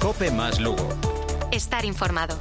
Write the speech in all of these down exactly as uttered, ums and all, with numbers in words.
COPE más Lugo. Estar informado.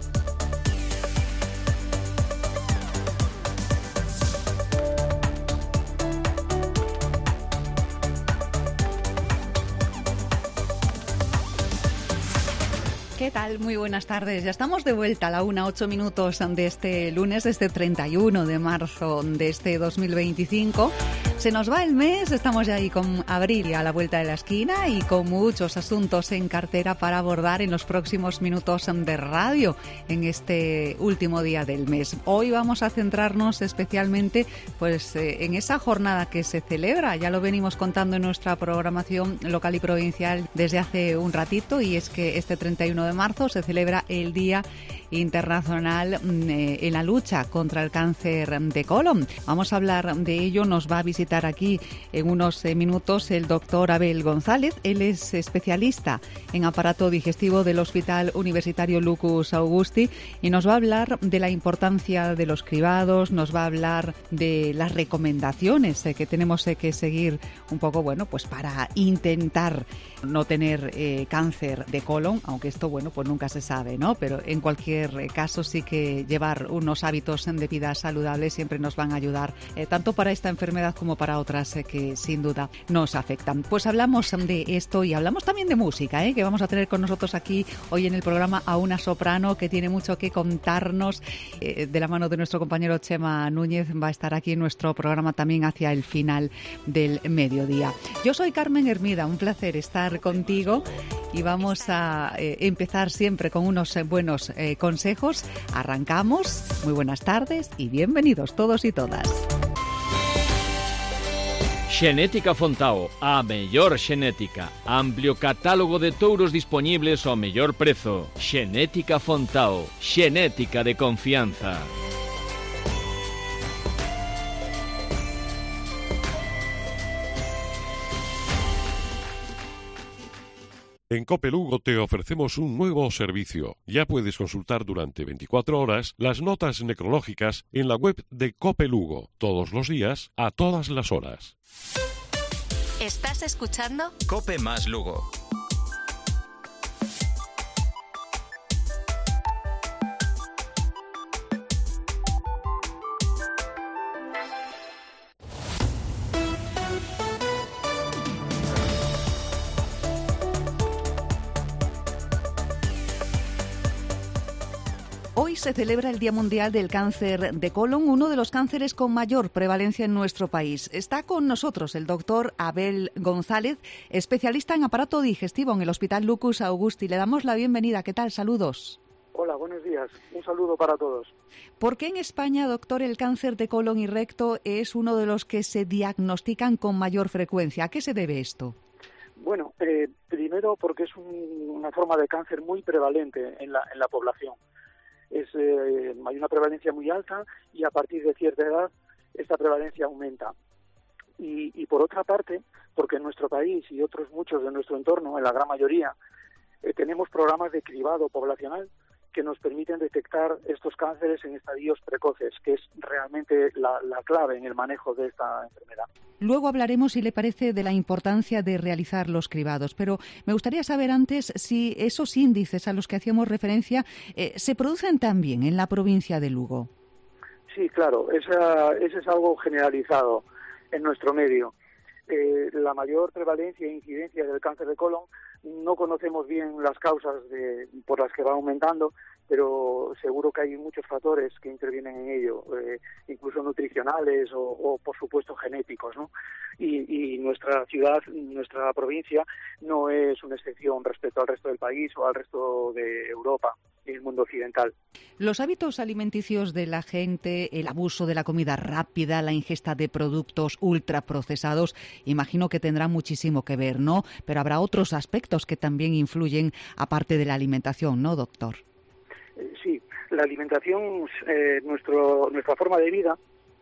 ¿Qué tal? Muy buenas tardes. Ya estamos de vuelta a la una, ocho minutos de este lunes, de este treinta y uno de marzo de este dos mil veinticinco. Se nos va el mes, estamos ya ahí con abril a la vuelta de la esquina y con muchos asuntos en cartera para abordar en los próximos minutos de radio en este último día del mes. Hoy vamos a centrarnos especialmente pues, eh, en esa jornada que se celebra, ya lo venimos contando en nuestra programación local y provincial desde hace un ratito, y es que este treinta y uno de marzo se celebra el Día Internacional eh, en la lucha contra el cáncer de colon. Vamos a hablar de ello, nos va a visitar aquí en unos eh, minutos el doctor Abel González. Él es especialista en aparato digestivo del Hospital Universitario Lucus Augusti y nos va a hablar de la importancia de los cribados, nos va a hablar de las recomendaciones eh, que tenemos eh, que seguir un poco, bueno, pues para intentar no tener eh, cáncer de colon, aunque esto, bueno, pues nunca se sabe, ¿no? Pero en cualquier caso sí que llevar unos hábitos de vida saludables siempre nos van a ayudar, eh, tanto para esta enfermedad como para otras eh, que sin duda nos afectan. Pues hablamos de esto y hablamos también de música, ¿eh? Que vamos a tener con nosotros aquí hoy en el programa a una soprano que tiene mucho que contarnos, eh, de la mano de nuestro compañero Chema Núñez. Va a estar aquí en nuestro programa también hacia el final del mediodía. Yo soy Carmen Hermida, un placer estar contigo y vamos a eh, empezar siempre con unos eh, buenos eh, consejos. Arrancamos. Muy buenas tardes y bienvenidos todos y todas. Xenética Fontao, a mellor xenética. Amplio catálogo de touros disponibles ao mellor prezo. Xenética Fontao, xenética de confianza. En COPE Lugo te ofrecemos un nuevo servicio. Ya puedes consultar durante veinticuatro horas las notas necrológicas en la web de COPE Lugo, todos los días, a todas las horas. ¿Estás escuchando? COPE más Lugo. Hoy se celebra el Día Mundial del Cáncer de Colon, uno de los cánceres con mayor prevalencia en nuestro país. Está con nosotros el doctor Abel González, especialista en aparato digestivo en el Hospital Lucus Augusti. Le damos la bienvenida. ¿Qué tal? Saludos. Hola, buenos días. Un saludo para todos. ¿Por qué en España, doctor, el cáncer de colon y recto es uno de los que se diagnostican con mayor frecuencia? ¿A qué se debe esto? Bueno, eh, primero porque es un, una forma de cáncer muy prevalente en la, en la población. Es, eh, hay una prevalencia muy alta y a partir de cierta edad esta prevalencia aumenta. Y, y por otra parte, porque en nuestro país y otros muchos de nuestro entorno, en la gran mayoría, eh, tenemos programas de cribado poblacional que nos permiten detectar estos cánceres en estadios precoces, que es realmente la, la clave en el manejo de esta enfermedad. Luego hablaremos, si le parece, de la importancia de realizar los cribados, pero me gustaría saber antes si esos índices a los que hacíamos referencia eh, se producen también en la provincia de Lugo. Sí, claro, esa, ese es algo generalizado en nuestro medio. Eh, la mayor prevalencia e incidencia del cáncer de colon, no conocemos bien las causas de, por las que va aumentando, pero seguro que hay muchos factores que intervienen en ello, eh, incluso nutricionales o, o, por supuesto, genéticos, ¿no? Y, y nuestra ciudad, nuestra provincia, no es una excepción respecto al resto del país o al resto de Europa y el mundo occidental. Los hábitos alimenticios de la gente, el abuso de la comida rápida, la ingesta de productos ultraprocesados, imagino que tendrán muchísimo que ver, ¿no? Pero habrá otros aspectos que también influyen, aparte de la alimentación, ¿no, doctor? Sí, la alimentación, eh, nuestro, nuestra forma de vida,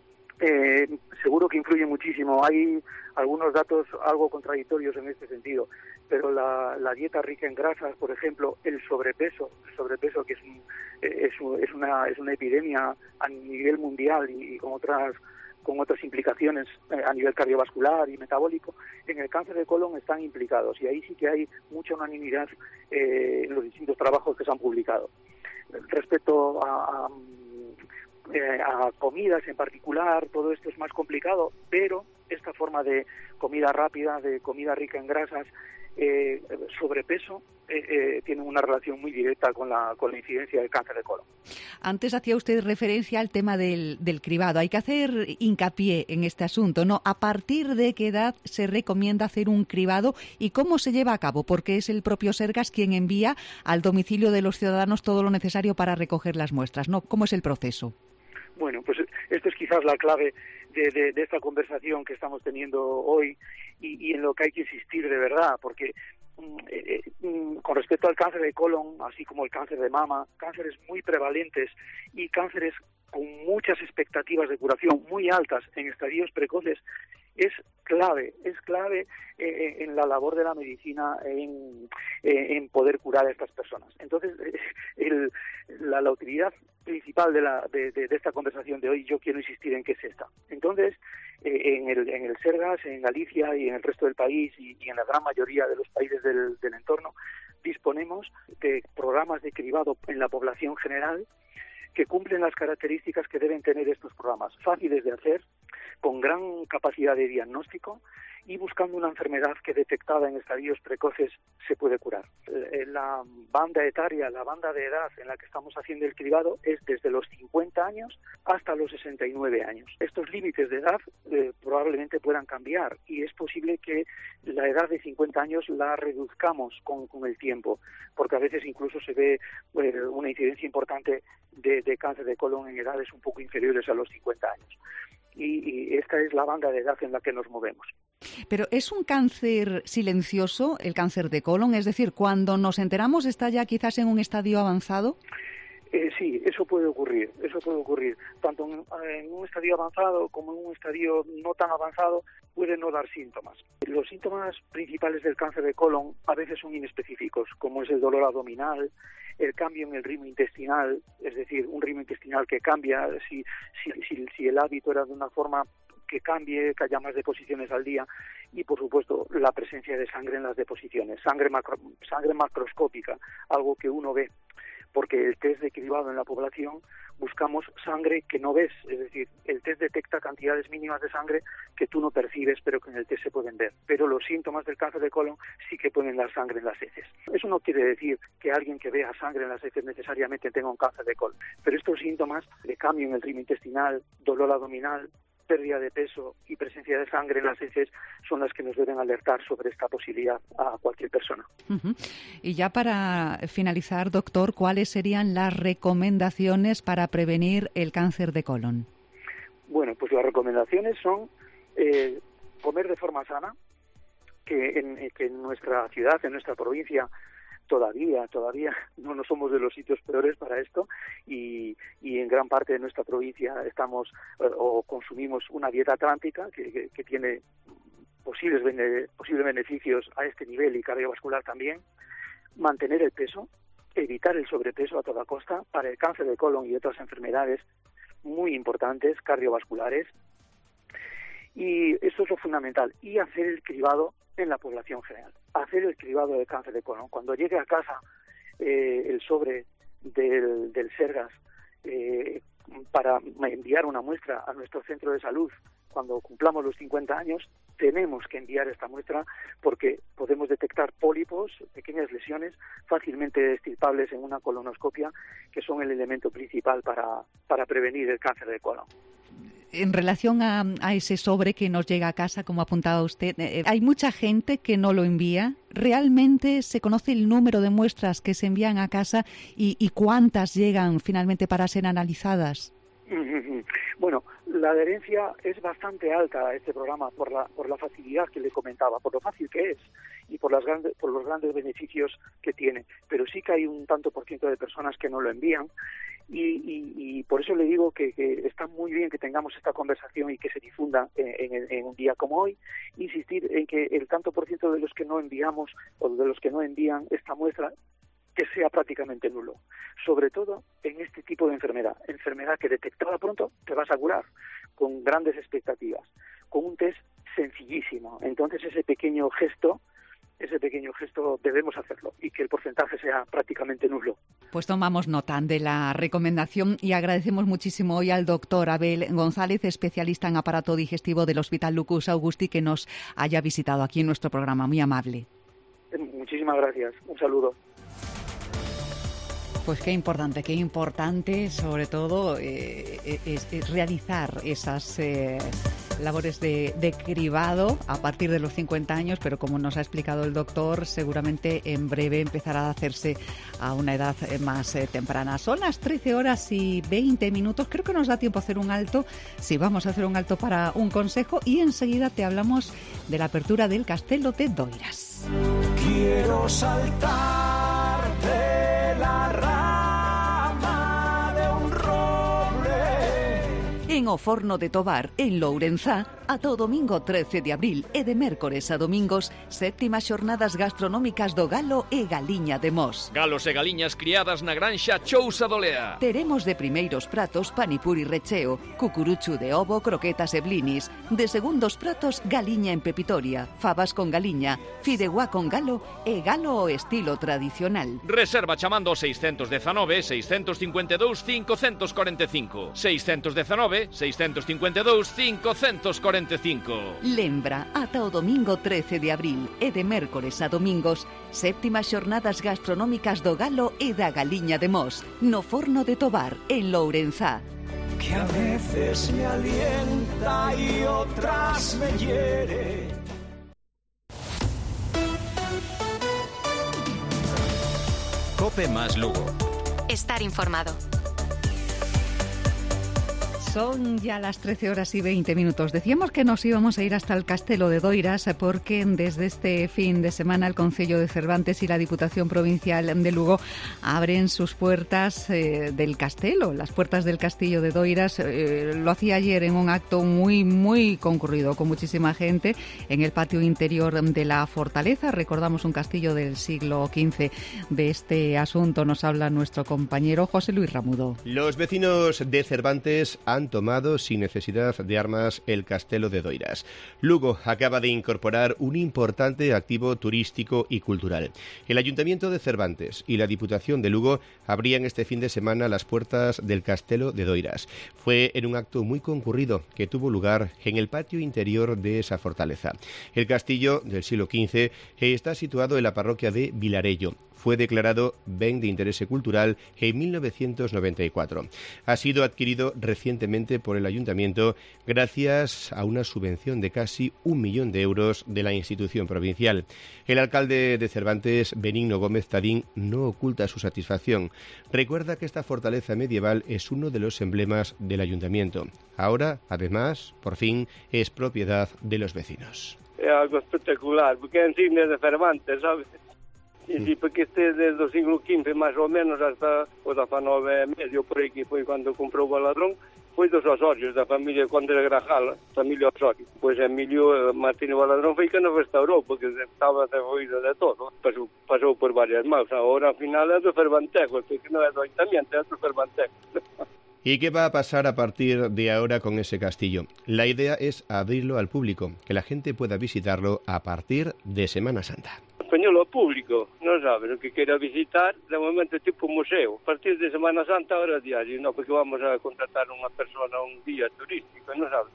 eh, seguro que influye muchísimo. Hay algunos datos algo contradictorios en este sentido, pero la, la dieta rica en grasas, por ejemplo, el sobrepeso, el sobrepeso que es, un, es, es, una, es una epidemia a nivel mundial y, y con otras con otras implicaciones eh, a nivel cardiovascular y metabólico, en el cáncer de colon están implicados, y ahí sí que hay mucha unanimidad eh, en los distintos trabajos que se han publicado. Respecto a, a, eh, a comidas en particular, todo esto es más complicado, pero esta forma de comida rápida, de comida rica en grasas, eh, sobrepeso, eh, eh, tienen una relación muy directa con la, con la incidencia del cáncer de colon. Antes hacía usted referencia al tema del, del cribado. Hay que hacer hincapié en este asunto, ¿no? ¿A partir de qué edad se recomienda hacer un cribado y cómo se lleva a cabo? Porque es el propio Sergas quien envía al domicilio de los ciudadanos todo lo necesario para recoger las muestras, ¿no? ¿Cómo es el proceso? Bueno, pues esto es quizás la clave de, de, de esta conversación que estamos teniendo hoy y, y en lo que hay que insistir de verdad, porque eh, eh, con respecto al cáncer de colon, así como el cáncer de mama, cánceres muy prevalentes y cánceres con muchas expectativas de curación muy altas en estadios precoces, es clave, es clave eh, en la labor de la medicina en, eh, en poder curar a estas personas. Entonces, eh, el, la, la utilidad principal de, la, de, de, de esta conversación de hoy, yo quiero insistir en que es esta. Entonces, eh, en, el, en el Sergas, en Galicia y en el resto del país y, y en la gran mayoría de los países del, del entorno, disponemos de programas de cribado en la población general que cumplen las características que deben tener estos programas, fáciles de hacer, con gran capacidad de diagnóstico y buscando una enfermedad que detectada en estadios precoces se puede curar. La banda etaria, la banda de edad en la que estamos haciendo el cribado es desde los cincuenta años hasta los sesenta y nueve años. Estos límites de edad eh, probablemente puedan cambiar y es posible que la edad de cincuenta años la reduzcamos con, con el tiempo, porque a veces incluso se ve eh, una incidencia importante de, de cáncer de colon en edades un poco inferiores a los cincuenta años. Y, y esta es la banda de edad en la que nos movemos. Pero ¿es un cáncer silencioso el cáncer de colon? Es decir, cuando nos enteramos está ya quizás en un estadio avanzado. Eh, sí, eso puede ocurrir, eso puede ocurrir. Tanto en, en un estadio avanzado como en un estadio no tan avanzado puede no dar síntomas. Los síntomas principales del cáncer de colon a veces son inespecíficos, como es el dolor abdominal, el cambio en el ritmo intestinal, es decir, un ritmo intestinal que cambia, si, si, si, si el hábito era de una forma que cambie, que haya más deposiciones al día y, por supuesto, la presencia de sangre en las deposiciones, sangre, macro, sangre macroscópica, algo que uno ve, porque el test de cribado en la población buscamos sangre que no ves, es decir, el test detecta cantidades mínimas de sangre que tú no percibes, pero que en el test se pueden ver. Pero los síntomas del cáncer de colon sí que pueden dar sangre en las heces. Eso no quiere decir que alguien que vea sangre en las heces necesariamente tenga un cáncer de colon, pero estos síntomas de cambio en el ritmo intestinal, dolor abdominal, pérdida de peso y presencia de sangre en las heces son las que nos deben alertar sobre esta posibilidad a cualquier persona. Uh-huh. Y ya para finalizar, doctor, ¿cuáles serían las recomendaciones para prevenir el cáncer de colon? Bueno, pues las recomendaciones son eh, comer de forma sana, que en, que en nuestra ciudad, en nuestra provincia, todavía, todavía no nos somos de los sitios peores para esto y, y en gran parte de nuestra provincia estamos eh, o consumimos una dieta atlántica que, que, que tiene posibles, bene, posibles beneficios a este nivel y cardiovascular también. Mantener el peso, evitar el sobrepeso a toda costa para el cáncer de colon y otras enfermedades muy importantes cardiovasculares, y eso es lo fundamental, y hacer el cribado en la población general, hacer el cribado de cáncer de colon. Cuando llegue a casa eh, el sobre del, del Sergas eh, para enviar una muestra a nuestro centro de salud, cuando cumplamos los cincuenta años, tenemos que enviar esta muestra porque podemos detectar pólipos, pequeñas lesiones fácilmente extirpables en una colonoscopia, que son el elemento principal para, para prevenir el cáncer de colon. En relación a, a ese sobre que nos llega a casa, como apuntaba usted, eh, hay mucha gente que no lo envía. ¿Realmente se conoce el número de muestras que se envían a casa y, y cuántas llegan finalmente para ser analizadas? Bueno, la adherencia es bastante alta a este programa por la por la facilidad que le comentaba, por lo fácil que es y por las grandes por los grandes beneficios que tiene. Pero sí que hay un tanto por ciento de personas que no lo envían y, y, y por eso le digo que, que está muy bien que tengamos esta conversación y que se difunda en, en, en un día como hoy. Insistir en que el tanto por ciento de los que no enviamos o de los que no envían esta muestra que sea prácticamente nulo, sobre todo en este tipo de enfermedad, enfermedad que detectada pronto te vas a curar, con grandes expectativas, con un test sencillísimo. Entonces ese pequeño gesto, ese pequeño gesto debemos hacerlo y que el porcentaje sea prácticamente nulo. Pues tomamos nota de la recomendación y agradecemos muchísimo hoy al doctor Abel González, especialista en aparato digestivo del Hospital Lucus Augusti, que nos haya visitado aquí en nuestro programa. Muy amable. Muchísimas gracias. Un saludo. Pues qué importante, qué importante sobre todo eh, es, es realizar esas eh, labores de, de cribado a partir de los cincuenta años, pero como nos ha explicado el doctor, seguramente en breve empezará a hacerse a una edad más eh, temprana. Son las trece horas y veinte minutos, creo que nos da tiempo a hacer un alto, sí, vamos a hacer un alto para un consejo y enseguida te hablamos de la apertura del Castelo de Doiras. Quiero saltar de la rama de un roble. En O Forno de Tobar, en Lourenzá, ata o domingo trece de abril e de mércores a domingos, séptimas xornadas gastronómicas do galo e galiña de Mos. Galos e galiñas criadas na granxa Chousa do Lea. Teremos de primeiros pratos panipuri recheo, cucuruchu de ovo, croquetas e blinis. De segundos pratos, galiña en pepitoria, fabas con galiña, fideuá con galo e galo ao estilo tradicional. Reserva chamando ao seiscentos dezanove, seiscentos cincuenta e dous, cincocentos cuarenta e cinco. seiscentos dezanove, seiscentos cincuenta e dous, cincocentos cuarenta e cinco. Lembra, ata o domingo trece de abril e de mércores a domingos, séptimas xornadas gastronómicas do galo e da galiña de Mos, no Forno de Tobar, en Lourenzá. Que a veces me alienta y otras me hiere. Cope más Lugo. Estar informado. Son ya las trece horas y veinte minutos. Decíamos que nos íbamos a ir hasta el Castelo de Doiras porque desde este fin de semana el Concello de Cervantes y la Diputación Provincial de Lugo abren sus puertas eh, del Castelo, las puertas del Castillo de Doiras. Eh, lo hacía ayer en un acto muy, muy concurrido, con muchísima gente, en el patio interior de la fortaleza. Recordamos un castillo del siglo quince. De este asunto nos habla nuestro compañero José Luis Ramudo. Los vecinos de Cervantes han tomado sin necesidad de armas el Castelo de Doiras. Lugo acaba de incorporar un importante activo turístico y cultural. El Ayuntamiento de Cervantes y la Diputación de Lugo abrían este fin de semana las puertas del Castelo de Doiras. Fue en un acto muy concurrido que tuvo lugar en el patio interior de esa fortaleza. El castillo del siglo quince está situado en la parroquia de Vilarello. Fue declarado Ben de Interés Cultural en mil novecientos noventa y cuatro. Ha sido adquirido recientemente por el Ayuntamiento gracias a una subvención de casi un millón de euros de la institución provincial. El alcalde de Cervantes, Benigno Gómez Tadín, no oculta su satisfacción. Recuerda que esta fortaleza medieval es uno de los emblemas del Ayuntamiento. Ahora, además, por fin, es propiedad de los vecinos. Es algo espectacular, porque es insignia de Cervantes, ¿sabes? Sí, sí, porque este desde el siglo quince más o menos hasta o diecinueve medio por aquí foi cando comprou o Baladrón, foi dos Osorios, da familia Conde de Grajal, familia Osorio. Pois Emilio Martínez Baladrón foi que nos restaurou, porque estaba derruído de todo, pasou, pasou por varias maus. Agora, ao final, é do Cervantejo, que non é do Ayuntamiento, é do Cervantejo. ¿Y qué va a pasar a partir de ahora con ese castillo? La idea es abrirlo al público, que la gente pueda visitarlo a partir de Semana Santa. Español ao público, non sabe, o que queira visitar, de momento é tipo museo. A partir de Semana Santa, ahora diario, non, porque vamos a contratar unha persona un día turístico, non sabe.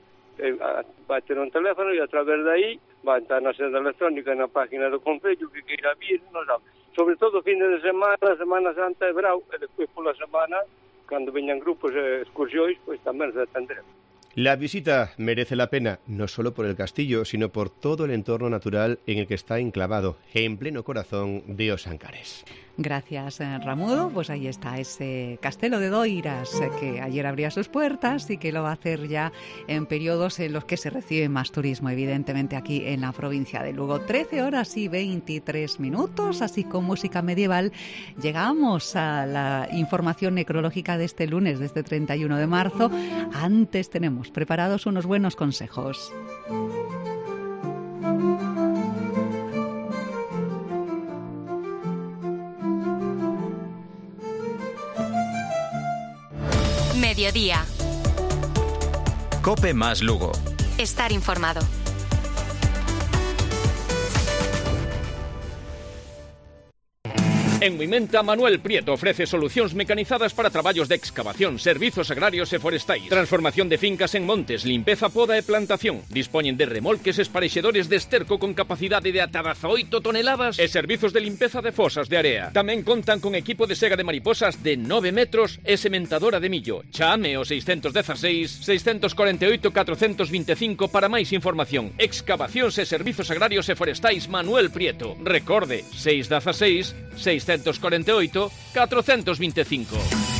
Vai ter un teléfono e a través de aí vai estar na sede electrónica, na página do Concello, que queira vir, non sabe. Sobre todo fin de semana, Semana Santa e Brau, e despois pola semana, cando veñan grupos e excursións, pois tamén se atendremos. La visita merece la pena no solo por el castillo, sino por todo el entorno natural en el que está enclavado, en pleno corazón de Osancares. Gracias, Ramudo. Pues ahí está ese Castelo de Doiras que ayer abría sus puertas y que lo va a hacer ya en periodos en los que se recibe más turismo, evidentemente aquí en la provincia de Lugo. trece horas y veintitrés minutos, así con música medieval, llegamos a la información necrológica de este lunes, de este treinta y uno de marzo. Antes tenemos preparados unos buenos consejos. mediodía. Cope más Lugo. Estar informado. En Muimenta, Manuel Prieto ofrece solucións mecanizadas para traballos de excavación, servizos agrarios e forestais, transformación de fincas en montes, limpeza, poda e plantación. Dispoñen de remolques esparexedores de esterco con capacidade de ata dezaoito toneladas e servizos de limpeza de fosas de area. Tamén contan con equipo de sega de mariposas de nove metros e sementadora de millo. Chame o seiscentos dieciséis, seiscentos cuarenta e oito, catrocentos veinticinco para máis información. Excavacións e servizos agrarios e forestais Manuel Prieto. Recorde, seis dieciséis, seiscentos cuarenta e oito, catrocentos veinticinco.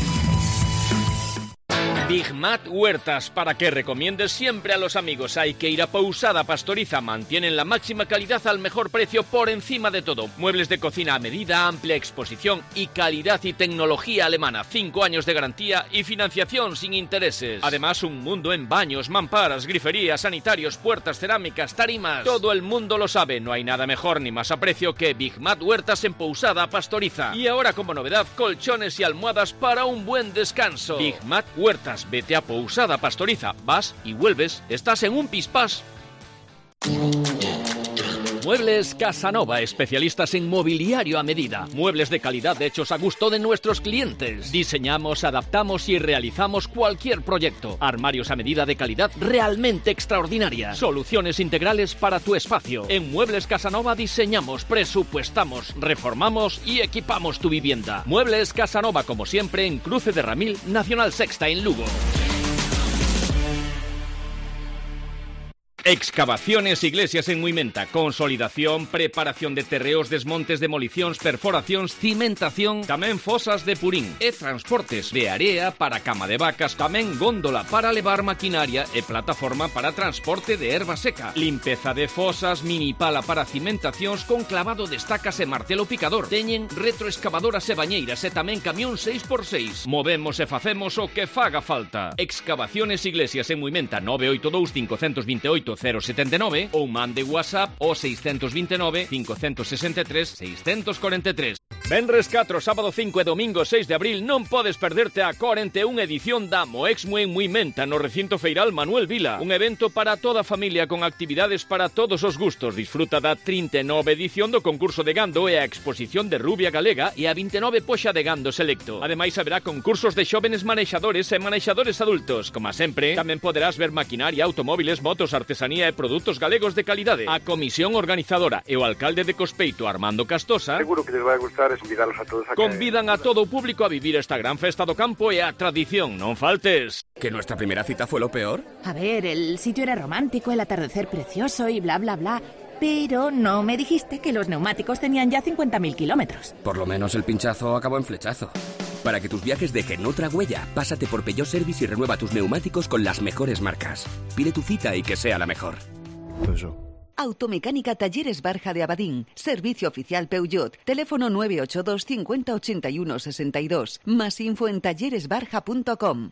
Big Mat Huertas, para que recomiendes siempre a los amigos. Hay que ir a Pousada Pastoriza. Mantienen la máxima calidad al mejor precio por encima de todo. Muebles de cocina a medida, amplia exposición y calidad y tecnología alemana. Cinco años de garantía y financiación sin intereses. Además, un mundo en baños, mamparas, griferías, sanitarios, puertas, cerámicas, tarimas. Todo el mundo lo sabe. No hay nada mejor ni más a precio que Big Mat Huertas en Pousada Pastoriza. Y ahora, como novedad, colchones y almohadas para un buen descanso. Big Mat Huertas. Vete a Pousada Pastoriza, vas y vuelves, estás en un pispás. Muebles Casanova, especialistas en mobiliario a medida. Muebles de calidad hechos a gusto de nuestros clientes. Diseñamos, adaptamos y realizamos cualquier proyecto. Armarios a medida de calidad realmente extraordinaria. Soluciones integrales para tu espacio. En Muebles Casanova diseñamos, presupuestamos, reformamos y equipamos tu vivienda. Muebles Casanova, como siempre, en Cruce de Ramil, Nacional Sexta en Lugo. Excavaciones Iglesias en Muimenta. Consolidación, preparación de terreos, desmontes, demolicións, perforacións, cimentación, tamén fosas de purín e transportes de area para cama de vacas, tamén góndola para levar maquinaria e plataforma para transporte de erva seca. Limpeza de fosas, mini pala para cimentacións con clavado de estacas e martelo picador. Teñen retroexcavadoras e bañeiras e tamén camión seis por seis. Movemos e facemos o que faga falta. Excavaciones Iglesias en Muimenta. Nove oito dous, cinco dos oito, cero setenta e nove ou mande WhatsApp o seiscentos veintinueve, quinhentos sesenta e tres, seiscentos cuarenta e tres. Venres catro, sábado cinco e domingo seis de abril non podes perderte a cuarenta e unha edición da Moexmo en Muimenta no recinto feiral Manuel Vila. Un evento para toda a familia con actividades para todos os gustos. Disfruta da trinta e nove edición do concurso de gando e a exposición de rubia galega e a vinte e nove poxa de gando selecto. Ademais haberá concursos de xóvenes manexadores e manexadores adultos. Como sempre, tamén poderás ver maquinaria, automóviles, motos, artesanía e produtos galegos de calidade. A comisión organizadora e o alcalde de Cospeito, Armando Castosa, seguro que les vai gustar invitarlos a todos a que... convidan a todo o público a vivir esta gran festa do campo e a tradición. Non faltes. ¿Que nuestra primera cita fue lo peor? A ver, el sitio era romántico, el atardecer precioso y bla, bla, bla. Pero no me dijiste que los neumáticos tenían ya cincuenta mil kilómetros. Por lo menos el pinchazo acabó en flechazo. Para que tus viajes dejen otra huella, pásate por Peugeot Service y renueva tus neumáticos con las mejores marcas. Pide tu cita y que sea la mejor. Peugeot. Automecánica Talleres Barja de Abadín. Servicio oficial Peugeot. Teléfono nueve ocho dos, cincuenta, ochenta y uno, sesenta y dos. Más info en talleres barja punto com.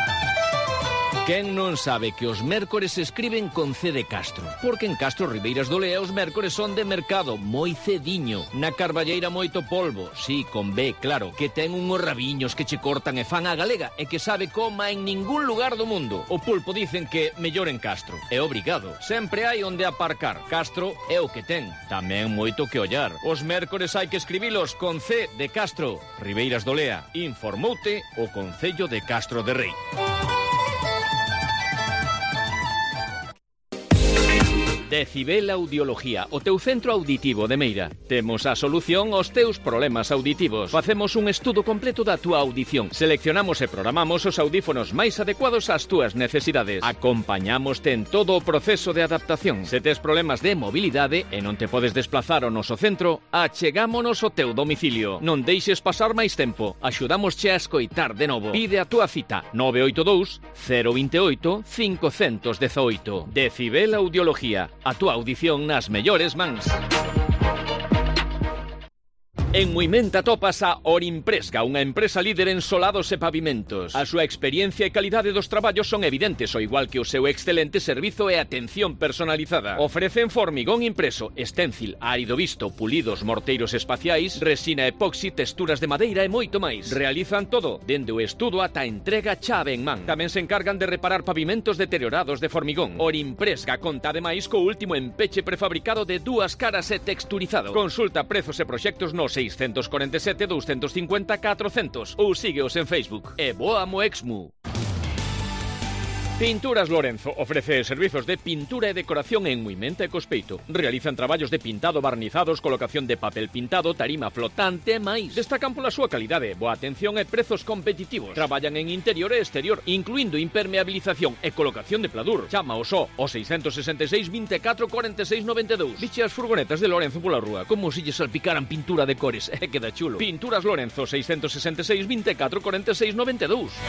Quen non sabe que os mércores se escriben con C de Castro? Porque en Castro Ribeiras do Lea os mércores son de mercado, moi cediño. Na Carballeira moito polvo, sí, con B, claro, que ten unhos rabiños que che cortan e fan a galega e que sabe coma en ningún lugar do mundo. O pulpo dicen que mellor en Castro. É obrigado. Sempre hai onde aparcar. Castro é o que ten. Tamén moito que ollar. Os mércores hai que escribilos con C de Castro. Ribeiras do Lea. Informoute o Concello de Castro de Rei. Decibel Audiología, o teu centro auditivo de Meira. Temos a solución aos teus problemas auditivos. Facemos un estudo completo da túa audición. Seleccionamos e programamos os audífonos máis adecuados ás túas necesidades. Acompañámoste en todo o proceso de adaptación. Se tes problemas de mobilidade e non te podes desplazar ao noso centro, achegámonos ao teu domicilio. Non deixes pasar máis tempo. Axudámosche a escoitar de novo. Pide a túa cita nove oito dous, cero dos oito, cinco un oito. Decibel Audiología. A túa audición nas mellores mans. En Muimenta topas a Orimpresga, unha empresa líder en solados e pavimentos. A súa experiencia e calidade dos traballos son evidentes, ao igual que o seu excelente servizo e atención personalizada. Ofrecen formigón impreso, stencil, árido visto, pulidos, morteiros espaciais, resina epoxi, texturas de madeira e moito máis. Realizan todo, dende o estudo ata a entrega chave en man. Tamén se encargan de reparar pavimentos deteriorados de formigón. Orimpresga conta ademais co último empeche prefabricado de dúas caras e texturizado. Consulta prezos e proxectos no seiscentos cuarenta e sete, doscientos cincuenta, catrocentos ou sígueos en Facebook. E boa Moexmu. Pinturas Lorenzo ofrece servizos de pintura e decoración en Muimenta e Cospeito. Realizan traballos de pintado, barnizados, colocación de papel pintado, tarima flotante e máis. Destacan pola súa calidade, boa atención e prezos competitivos. Traballan en interior e exterior, incluindo impermeabilización e colocación de pladur. Chama o só o seiscentos sesenta e seis, veinticuatro, cuarenta e seis, noventa e dous. Viche as furgonetas de Lorenzo pola rúa, como se lle salpicaran pintura de cores. E queda chulo. Pinturas Lorenzo, seiscentos sesenta e seis, veinticuatro, cuarenta e seis, noventa e dous.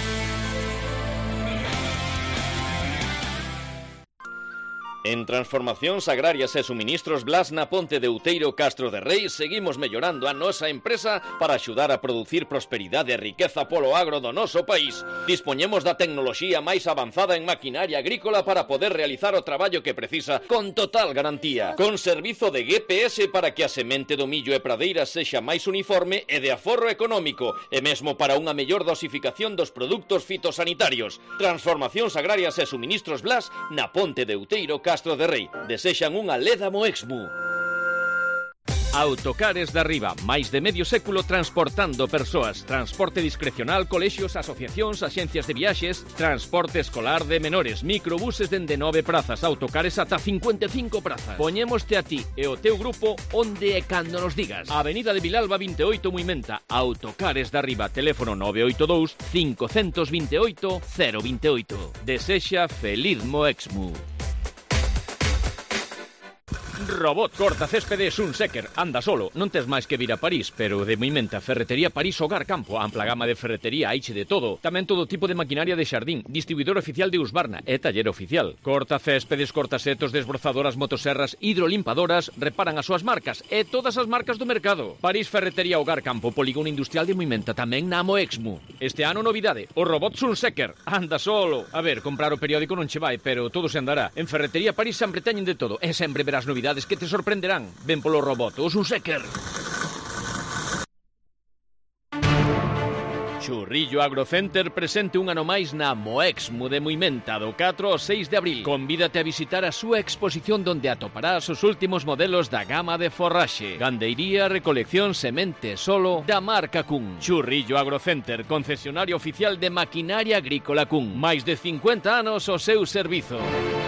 En Transformacións Agrarias e Suministros Blas na Ponte de Outeiro Castro de Rei seguimos mellorando a nosa empresa para axudar a producir prosperidade e riqueza polo agro do noso país. Dispoñemos da tecnoloxía máis avanzada en maquinaria agrícola para poder realizar o traballo que precisa con total garantía. Con servizo de G P S para que a semente do millo e pradeira sexa máis uniforme e de aforro económico, e mesmo para unha mellor dosificación dos produtos fitosanitarios. Transformacións Agrarias e Suministros Blas na Ponte de Outeiro Castro de Rei. Desexan unha leda Moexmu. Autocares da Riba, máis de medio século transportando persoas. Transporte discrecional, colexios, asociacións, axencias de viaxes, transporte escolar de menores, microbuses dende nove prazas, autocares ata cincuenta e cinco prazas. Poñémoste a ti e o teu grupo onde e cando nos digas. Avenida de Vilalba veinte e oito, Muimenta. Autocares da Riba, teléfono nove oito dous, cinco dos oito, cero dos oito. Desexa feliz Moexmu. Robot corta céspedes Sunsecker. Anda solo, non tes máis que vir a París, pero de Muimenta, Ferretería París Hogar Campo, ampla gama de ferretería, aiche de todo. Tamén todo tipo de maquinaria de xardín, distribuidor oficial de Husqvarna e taller oficial. Corta céspedes, cortasetos, desbrozadoras, motoserras, hidrolimpadoras, reparan as súas marcas e todas as marcas do mercado. París Ferretería Hogar Campo, polígono industrial de Muimenta, tamén na Moexmu. Este ano novidade, o robot Sunsecker. Anda solo. A ver, comprar o periódico non che vai, pero todo se andará. En Ferretería París sempre teñen de todo e sempre verás novidades que te sorprenderán. Ven polo robot, o Sunsecker. Churrillo Agrocenter presente un ano máis na Moexmu de Muimenta do catro ao seis de abril. Convídate a visitar a súa exposición donde atoparás os últimos modelos da gama de forraxe, gandeiría, recolección, semente solo da marca Kun. Churrillo Agrocenter, concesionario oficial de maquinaria agrícola Kun. Máis de cincuenta anos ao seu servizo.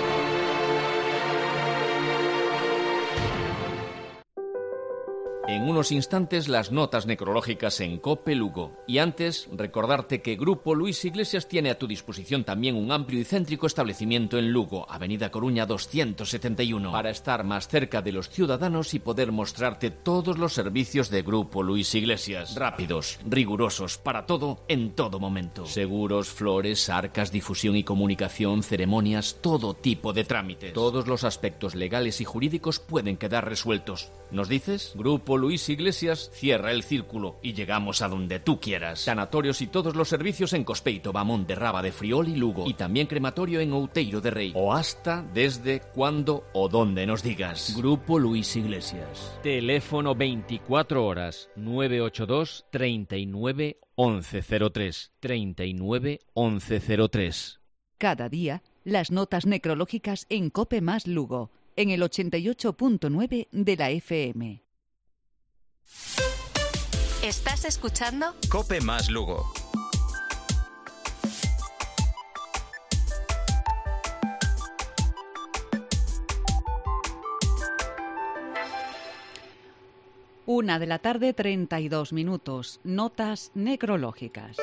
En unos instantes las notas necrológicas en COPE Lugo. Y antes, recordarte que Grupo Luis Iglesias tiene a tu disposición también un amplio y céntrico establecimiento en Lugo, Avenida Coruña doscientos setenta y uno, para estar más cerca de los ciudadanos y poder mostrarte todos los servicios de Grupo Luis Iglesias. Rápidos, rigurosos, para todo, en todo momento. Seguros, flores, arcas, difusión y comunicación, ceremonias, todo tipo de trámites. Todos los aspectos legales y jurídicos pueden quedar resueltos. ¿Nos dices? Grupo Luis Iglesias cierra el círculo y llegamos a donde tú quieras. Sanatorios y todos los servicios en Cospeito, Bamón de Raba de Friol y Lugo. Y también crematorio en Outeiro de Rei. O hasta, desde, cuando o donde nos digas. Grupo Luis Iglesias. Teléfono veinticuatro horas nueve ocho dos, treinta y nueve, once cero tres. treinta y nueve, once cero tres. Cada día, las notas necrológicas en COPE más Lugo, en el ochenta y ocho punto nueve de la F M. ¿Estás escuchando? COPE más Lugo. Una de la tarde, treinta y dos minutos. Notas necrológicas.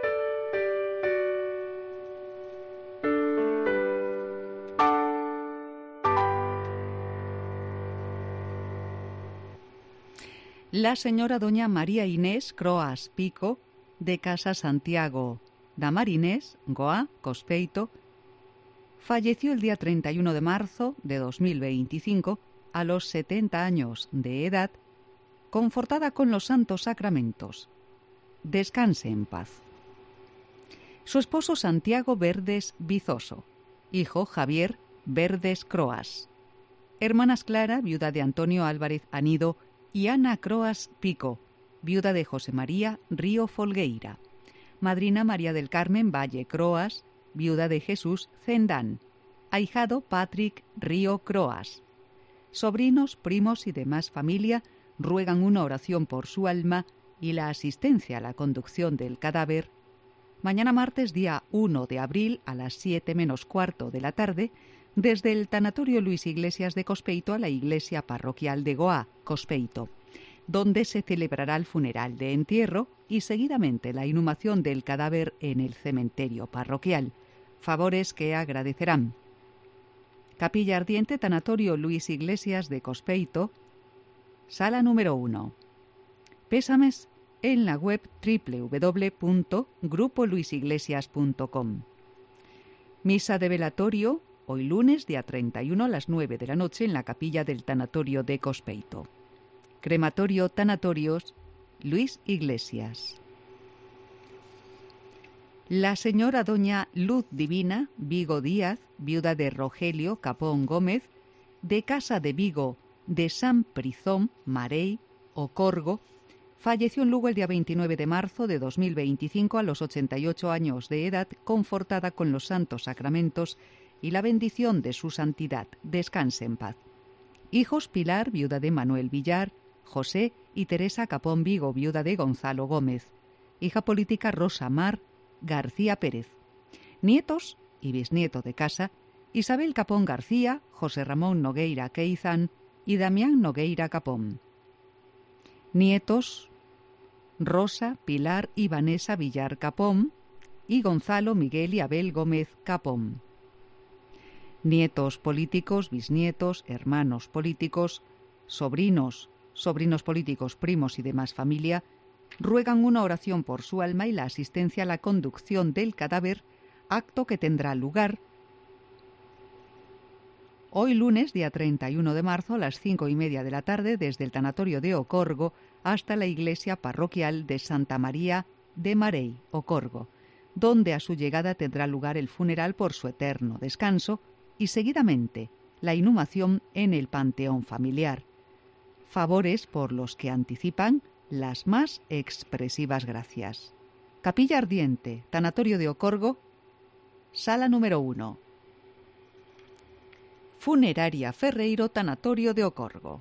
La señora doña María Inés Croas Pico, de Casa Santiago da Marinés, Goa, Cospeito, falleció el día treinta y uno de marzo de dos mil veinticinco a los setenta años de edad, confortada con los santos sacramentos. Descanse en paz. Su esposo Santiago Verdes Bizoso. Hijo Javier Verdes Croas. Hermanas Clara, viuda de Antonio Álvarez Anido, y Ana Croas Pico, viuda de José María Río Folgueira. Madrina María del Carmen Valle Croas, viuda de Jesús Zendán. Ahijado Patrick Río Croas. Sobrinos, primos y demás familia ruegan una oración por su alma y la asistencia a la conducción del cadáver. Mañana martes, día uno de abril, a las siete menos cuarto de la tarde, desde el Tanatorio Luis Iglesias de Cospeito a la Iglesia Parroquial de Goa, Cospeito, donde se celebrará el funeral de entierro y seguidamente la inhumación del cadáver en el cementerio parroquial, favores que agradecerán. Capilla Ardiente, Tanatorio Luis Iglesias de Cospeito, sala número uno. Pésames en la web doble u doble u doble u punto grupo luis iglesias punto com. Misa de velatorio, hoy lunes, día treinta y uno, a las nueve de la noche, en la capilla del Tanatorio de Cospeito. Crematorio Tanatorios Luis Iglesias. La señora doña Luz Divina Vigo Díaz, viuda de Rogelio Capón Gómez, de Casa de Vigo de San Prizón, Marey, Ocorgo, falleció en Lugo el día veintinueve de marzo de dos mil veinticinco a los ochenta y ocho años de edad, confortada con los santos sacramentos y la bendición de su santidad. Descanse en paz. Hijos Pilar, viuda de Manuel Villar, José y Teresa Capón Vigo, viuda de Gonzalo Gómez. Hija política Rosa Mar García Pérez. Nietos y bisnieto de casa, Isabel Capón García, José Ramón Nogueira Queizán y Damián Nogueira Capón. Nietos Rosa, Pilar y Vanessa Villar Capón y Gonzalo, Miguel y Abel Gómez Capón. Nietos políticos, bisnietos, hermanos políticos, sobrinos, sobrinos políticos, primos y demás familia, ruegan una oración por su alma y la asistencia a la conducción del cadáver, acto que tendrá lugar hoy lunes, día treinta y uno de marzo, a las cinco y media de la tarde, desde el Tanatorio de Ocorgo hasta la Iglesia Parroquial de Santa María de Marey, Ocorgo, donde a su llegada tendrá lugar el funeral por su eterno descanso y seguidamente la inhumación en el panteón familiar. Favores por los que anticipan las más expresivas gracias. Capilla Ardiente, Tanatorio de Ocorgo, sala número uno. Funeraria Ferreiro, Tanatorio de Ocorgo.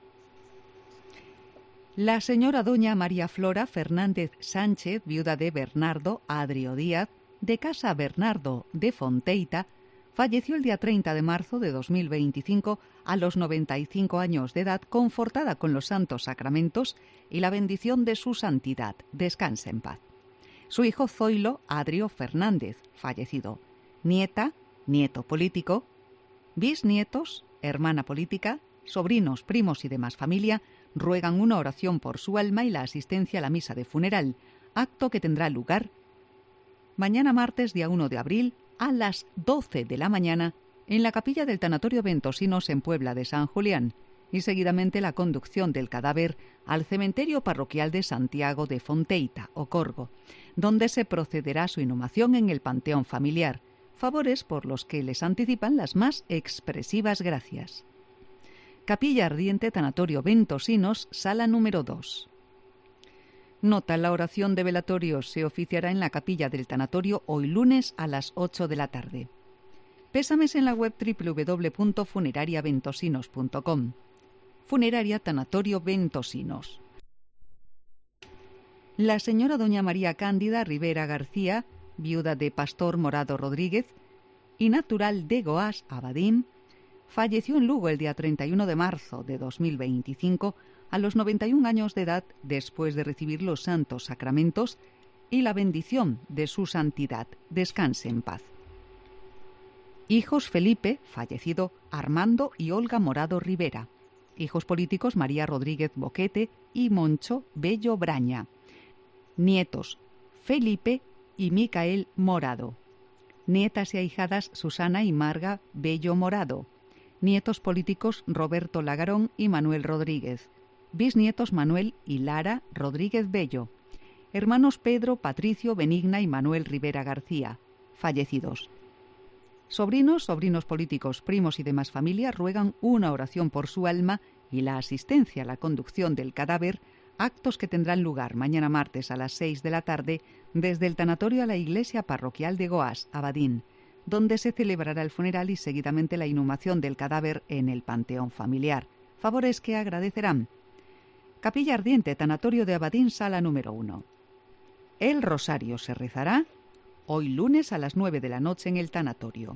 La señora doña María Flora Fernández Sánchez, viuda de Bernardo Adrio Díaz, de Casa Bernardo de Fonteita, falleció el día treinta de marzo de dos mil veinticinco a los noventa y cinco años de edad, confortada con los santos sacramentos y la bendición de su santidad. Descanse en paz. Su hijo Zoilo Adrio Fernández, fallecido. Nieta, nieto político, bisnietos, hermana política, sobrinos, primos y demás familia ruegan una oración por su alma y la asistencia a la misa de funeral, acto que tendrá lugar mañana martes, día uno de abril, a las doce de la mañana, en la capilla del Tanatorio Ventosinos en Puebla de San Julián, y seguidamente la conducción del cadáver al cementerio parroquial de Santiago de Fonteita, Ocorgo, donde se procederá a su inhumación en el panteón familiar, favores por los que les anticipan las más expresivas gracias. Capilla Ardiente, Tanatorio Ventosinos, sala número dos. Nota: la oración de velatorio se oficiará en la capilla del tanatorio hoy lunes a las ocho de la tarde. Pésames en la web doble u doble u doble u punto funeraria ventosinos punto com. Funeraria Tanatorio Ventosinos. La señora doña María Cándida Rivera García, viuda de Pastor Morado Rodríguez y natural de Goás, Abadín, falleció en Lugo el día treinta y uno de marzo de dos mil veinticinco a los noventa y un años de edad, después de recibir los santos sacramentos y la bendición de su santidad. Descanse en paz. Hijos Felipe, fallecido, Armando y Olga Morado Rivera. Hijos políticos María Rodríguez Boquete y Moncho Bello Braña. Nietos Felipe y Micael Morado. Nietas y ahijadas Susana y Marga Bello Morado. Nietos políticos Roberto Lagarón y Manuel Rodríguez. bisnietos Manuel y Lara Rodríguez Bello, hermanos Pedro, Patricio, Benigna y Manuel Rivera García, fallecidos. Sobrinos, sobrinos políticos, primos y demás familias ruegan una oración por su alma y la asistencia a la conducción del cadáver, actos que tendrán lugar mañana martes a las seis de la tarde desde el tanatorio a la iglesia parroquial de Goas, Abadín, donde se celebrará el funeral y seguidamente la inhumación del cadáver en el panteón familiar. Favores que agradecerán. Capilla Ardiente, tanatorio de Abadín, sala número uno. El rosario se rezará hoy lunes a las nueve de la noche en el tanatorio.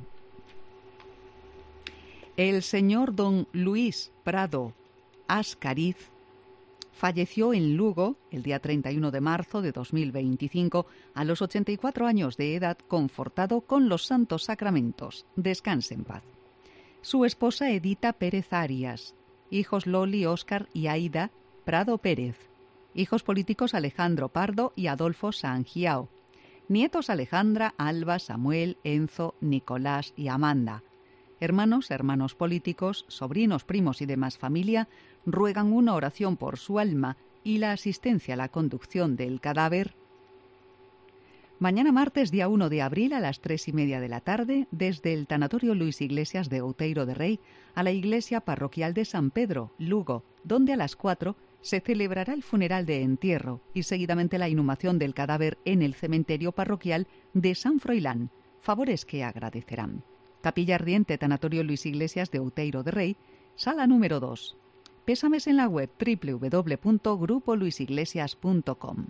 El señor don Luis Prado Ascariz falleció en Lugo el día treinta y uno de marzo de dos mil veinticinco a los ochenta y cuatro años de edad, confortado con los santos sacramentos. Descanse en paz. Su esposa Edita Pérez Arias, hijos Loli, Óscar y Aida Prado Pérez, hijos políticos Alejandro Pardo y Adolfo Sangiao, nietos Alejandra, Alba, Samuel, Enzo, Nicolás y Amanda. Hermanos, hermanos políticos, sobrinos, primos y demás familia ruegan una oración por su alma y la asistencia a la conducción del cadáver. Mañana martes, día uno de abril, a las tres y media de la tarde, desde el tanatorio Luis Iglesias de Outeiro de Rei a la iglesia parroquial de San Pedro, Lugo, donde a las cuatro se celebrará el funeral de entierro y seguidamente la inhumación del cadáver en el cementerio parroquial de San Froilán, favores que agradecerán. Capilla Ardiente, tanatorio Luis Iglesias de Outeiro de Rei, sala número dos. Pésames en la web doble u doble u doble u punto grupo luis iglesias punto com.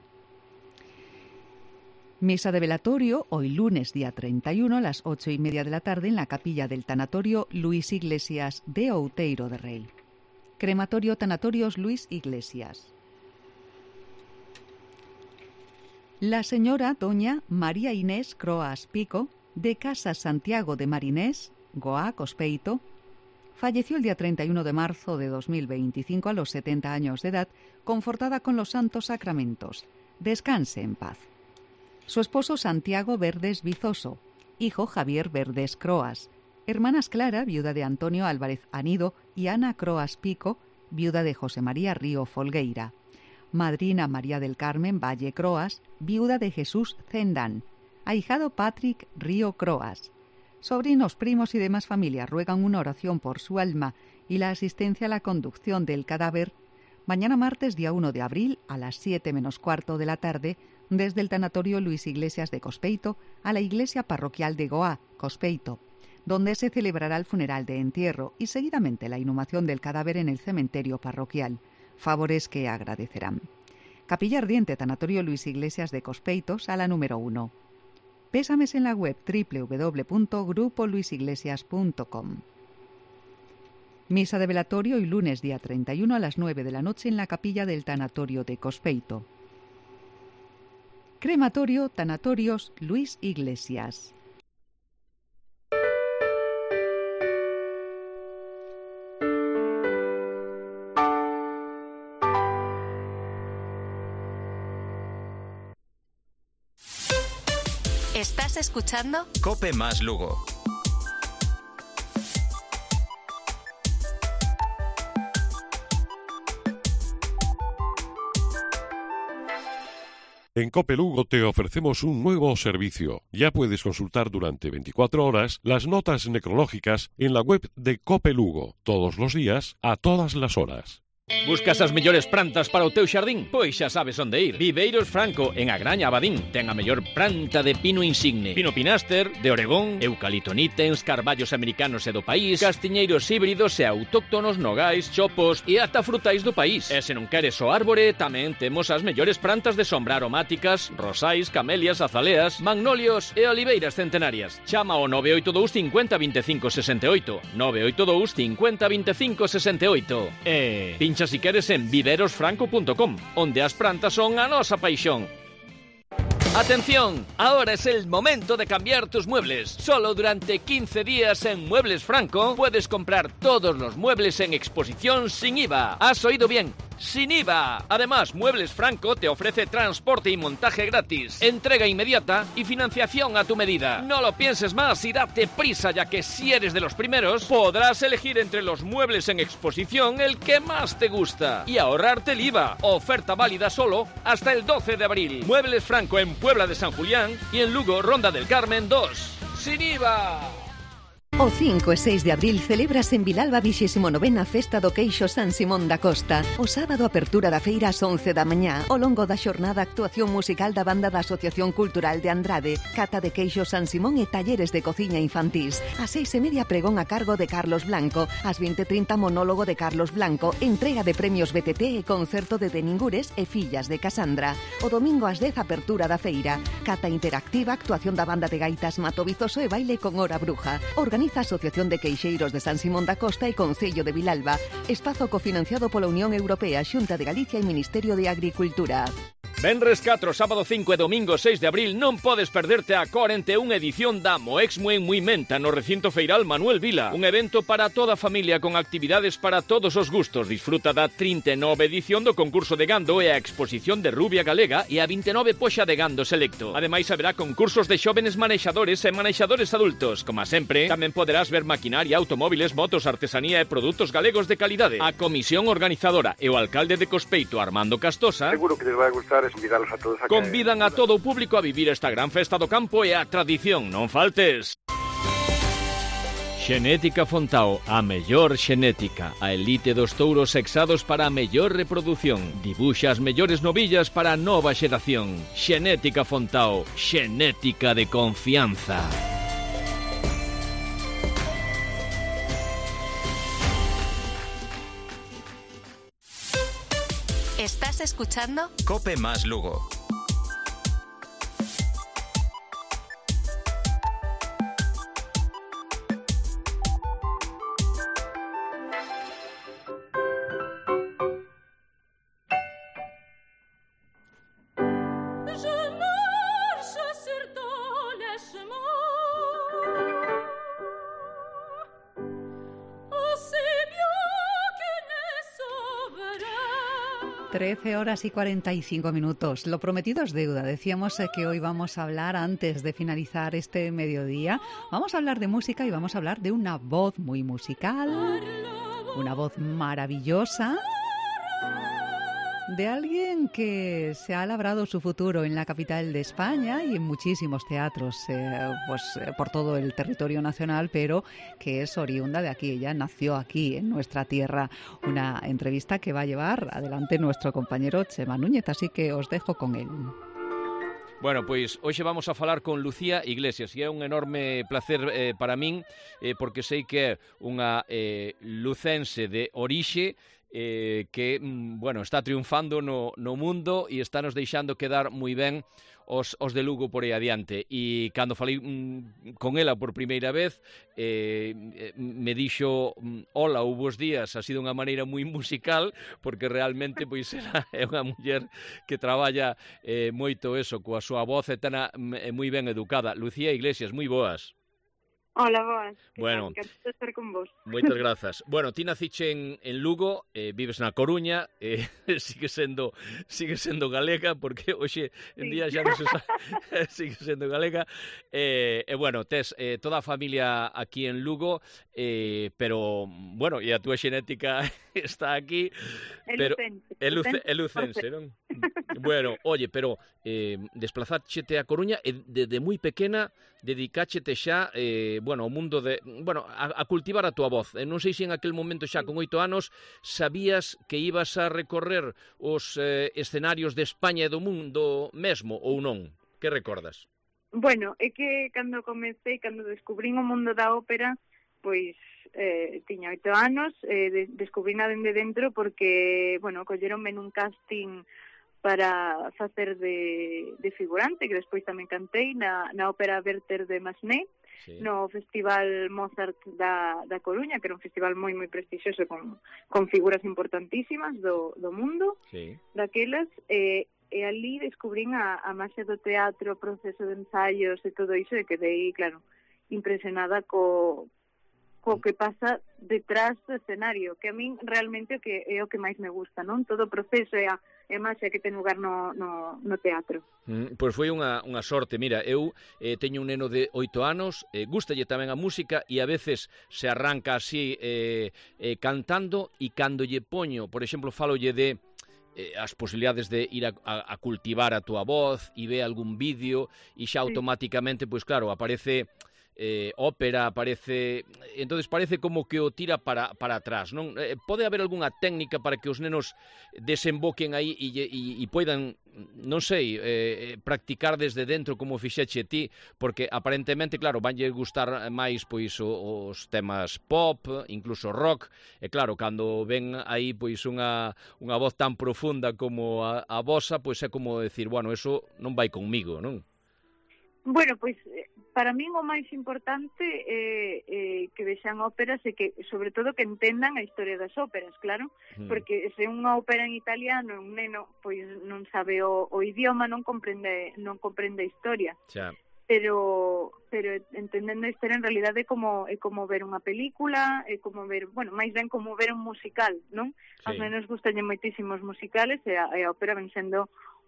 Misa de velatorio, hoy lunes día treinta y uno a las ocho y media de la tarde en la capilla del tanatorio Luis Iglesias de Outeiro de Rei. Crematorio Tanatorios Luis Iglesias. La señora doña María Inés Croas Pico, de Casa Santiago de Marinés, Goa, Cospeito, falleció el día treinta y uno de marzo de dos mil veinticinco a los setenta años de edad, confortada con los santos sacramentos. Descanse en paz. Su esposo Santiago Verdes Vizoso, hijo Javier Verdes Croas, hermanas Clara, viuda de Antonio Álvarez Anido, y Ana Croas Pico, viuda de José María Río Folgueira. Madrina María del Carmen Valle Croas, viuda de Jesús Zendán. Ahijado Patrick Río Croas. Sobrinos, primos y demás familias ruegan una oración por su alma y la asistencia a la conducción del cadáver mañana martes, día uno de abril, a las siete menos cuarto de la tarde, desde el tanatorio Luis Iglesias de Cospeito a la iglesia parroquial de Goa, Cospeito, donde se celebrará el funeral de entierro y seguidamente la inhumación del cadáver en el cementerio parroquial, favores que agradecerán. Capilla Ardiente, tanatorio Luis Iglesias de Cospeito, sala número uno. Pésames en la web doble u doble u doble u punto grupo luis iglesias punto com. Misa de velatorio y lunes día treinta y uno a las nueve de la noche en la capilla del tanatorio de Cospeito. Crematorio Tanatorios Luis Iglesias. ¿Estás escuchando? Cope más Lugo. En Cope Lugo te ofrecemos un nuevo servicio. Ya puedes consultar durante veinticuatro horas las notas necrológicas en la web de Cope Lugo, todos los días, a todas las horas. Buscas as mellores plantas para o teu xardín? Pois xa sabes onde ir. Viveiros Franco, en Agraña, Abadín. Ten a mellor planta de pino insigne. Pino pinaster, de Oregón, eucalipto nitens, carballos americanos e do país, castiñeiros híbridos e autóctonos, nogais, chopos e ata frutais do país. E se non queres o árbore, tamén temos as mellores plantas de sombra aromáticas, rosais, camelias, azaleas, magnolios e oliveiras centenarias. Chama ao nove oito dous cincuenta veinticinco sesenta e oito. nove oito dous cincuenta veinticinco sesenta e oito. E... pincha si queres en viveros franco punto com, onde as plantas son a nosa paixón. ¡Atención! Ahora es el momento de cambiar tus muebles. Solo durante quince días en Muebles Franco puedes comprar todos los muebles en exposición sin I V A. ¿Has oído bien? sin I V A. Además, Muebles Franco te ofrece transporte y montaje gratis, entrega inmediata y financiación a tu medida. No lo pienses más y date prisa, ya que si eres de los primeros, podrás elegir entre los muebles en exposición el que más te gusta y ahorrarte el I V A. Oferta válida solo hasta el doce de abril. Muebles Franco en Puebla de San Julián y en Lugo, Ronda del Carmen dos. ¡Sin I V A! O cinco e seis de abril celebras en Vilalba vixésimo novena Festa do Queixo San Simón da Costa. O sábado apertura da feira ás once da mañá. Ao longo da xornada actuación musical da banda da Asociación Cultural de Andrade, cata de queixo San Simón e talleres de cociña infantís. Ás seis e media pregón a cargo de Carlos Blanco. Ás veinte e trinta monólogo de Carlos Blanco, entrega de premios B T T e concerto de Deningures e Fillas de Casandra. O domingo ás dez apertura da feira. Cata interactiva, actuación da banda de gaitas Mato Vizoso e baile con Hora Bruja. Organiza a Asociación de Queixeiros de San Simón da Costa e Concello de Vilalba. Espazo cofinanciado pola Unión Europea, Xunta de Galicia e Ministerio de Agricultura. Venres catro, sábado cinco e domingo seis de abril non podes perderte a cuarenta e unha edición da Moexmo en Muimenta no recinto feiral Manuel Vila. Un evento para toda a familia con actividades para todos os gustos. Disfruta da trinta e nove edición do concurso de gando e a exposición de rubia galega e a vinte e nove poxa de gando selecto. Ademais haberá concursos de xóvenes manexadores e manexadores adultos. Como sempre, tamén poderás ver maquinaria, automóviles, motos, artesanía e produtos galegos de calidade. A comisión organizadora e o alcalde de Cospeito, Armando Castosa, seguro que les vai gustar convidalos a todos a que... Convidan a todo o público a vivir esta gran festa do campo e a tradición. Non faltes. Xenética Fontao, a mellor xenética. A elite dos touros sexados para a mellor reproducción. Dibuxa as mellores novillas para a nova xeración. Xenética Fontao, xenética de confianza. ¿Estás escuchando? Cope más Lugo. trece horas y cuarenta y cinco minutos. Lo prometido es deuda. Decíamos que hoy vamos a hablar, antes de finalizar este mediodía, vamos a hablar de música y vamos a hablar de una voz muy musical, una voz maravillosa, de alguien que se ha labrado su futuro en la capital de España y en muchísimos teatros eh, pues, eh, por todo el territorio nacional, pero que es oriunda de aquí. Ella nació aquí, en nuestra tierra. Una entrevista que va a llevar adelante nuestro compañero Chema Núñez, así que os dejo con él. Bueno, pois hoxe vamos a falar con Lucía Iglesias e é un enorme placer eh, para min eh, porque sei que é unha eh, lucense de orixe eh, que, bueno, está triunfando no, no mundo e está nos deixando quedar moi ben os, os de Lugo por aí adiante. E cando falei mm, con ela por primeira vez, eh, me dixo hola ou bos días, ha sido unha maneira moi musical, porque realmente pois ela é unha muller que traballa eh, moito eso, coa súa voz e tana eh, moi ben educada. Lucía Iglesias, moi boas. Hola, boas. Bueno, encantado de estar con vos. Moitas grazas. Bueno, ti naciche en, en Lugo, eh, vives na Coruña, eh, sigue sendo sigue sendo galega, porque hoxe en sí. día xa non se sabe, sigue sendo galega. E eh, eh, bueno, tes eh, toda a familia aquí en Lugo, eh, pero, bueno, e a túa xenética está aquí. El pero Lucense. El Lucense, non? Bueno, oye, pero eh, desplazáchete a Coruña e desde moi pequena dedicáchete xa eh, bueno, ao mundo de, bueno, a, a cultivar a túa voz. E non sei se en aquel momento xa con oito anos sabías que ibas a recorrer os eh, escenarios de España e do mundo mesmo ou non? Que recordas? Bueno, é que cando comecei, cando descubrín o mundo da ópera, pois eh, tiña oito anos, eh, de, descubrína dende dentro porque, bueno, colleronme nun casting para facer de, de figurante, que despois tamén cantei na, na ópera Werther de Massenet, sí. no Festival Mozart da, da Coruña, que era un festival moi moi prestixioso con, con figuras importantísimas do, do mundo, sí. daquelas, e, e ali descubrín a, a máxia do teatro, o proceso de ensaios e todo iso, e quedei, claro, impresionada co, co que pasa detrás do escenario, que a min realmente o que é o que máis me gusta, non? Todo o proceso e a, e a máxia que ten lugar no, no, no teatro. Mm, pois foi unha, unha sorte. Mira, eu eh, teño un neno de oito anos, eh, gustalle tamén a música e a veces se arranca así eh, eh, cantando, e cando lle poño, por exemplo, falolle de eh, as posibilidades de ir a, a, a cultivar a túa voz e ve algún vídeo e xa automáticamente, pois claro, aparece eh, ópera, aparece, entonces parece como que o tira para, para atrás, non? Eh, pode haber algunha técnica para que os nenos desemboquen aí e, e, e poidan, non sei, eh, practicar desde dentro como fixeche ti, porque aparentemente, claro, vanlle gustar máis pois os temas pop, incluso rock, e claro, cando ven aí pois unha, unha voz tan profunda como a, a vosa, pois é como decir, bueno, eso non vai conmigo, non? Bueno, pois, para min o máis importante é eh, que vexan óperas e que, sobre todo, que entendan a historia das óperas, claro, mm. porque se unha ópera en italiano, un neno, pois non sabe o, o idioma, non comprende non comprende a historia. Xa. Pero pero entendendo a historia en realidade é como é como ver unha película, é como ver, bueno, máis ben como ver un musical, non? Sí. Aos nenos gustalle moitísimos musicales e a, e a ópera ven sendo